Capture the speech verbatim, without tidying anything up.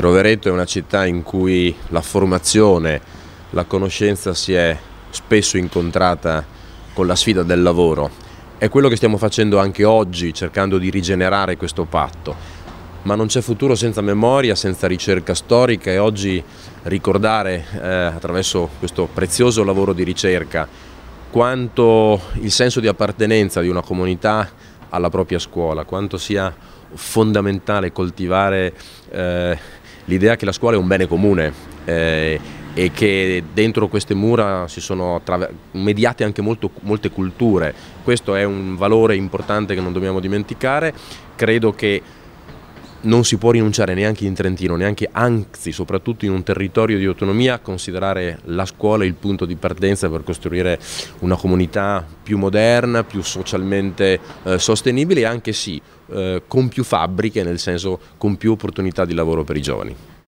Rovereto è una città in cui la formazione, la conoscenza si è spesso incontrata con la sfida del lavoro. È quello che stiamo facendo anche oggi, cercando di rigenerare questo patto. Ma non c'è futuro senza memoria, senza ricerca storica, e oggi ricordare eh, attraverso questo prezioso lavoro di ricerca quanto il senso di appartenenza di una comunità alla propria scuola, quanto sia fondamentale coltivare eh, l'idea che la scuola è un bene comune eh, e che dentro queste mura si sono mediate anche molto, molte culture. Questo è un valore importante che non dobbiamo dimenticare. Credo che non si può rinunciare neanche in Trentino, neanche anzi, soprattutto in un territorio di autonomia, a considerare la scuola il punto di partenza per costruire una comunità più moderna, più socialmente eh, sostenibile e anche sì, eh, con più fabbriche, nel senso con più opportunità di lavoro per i giovani.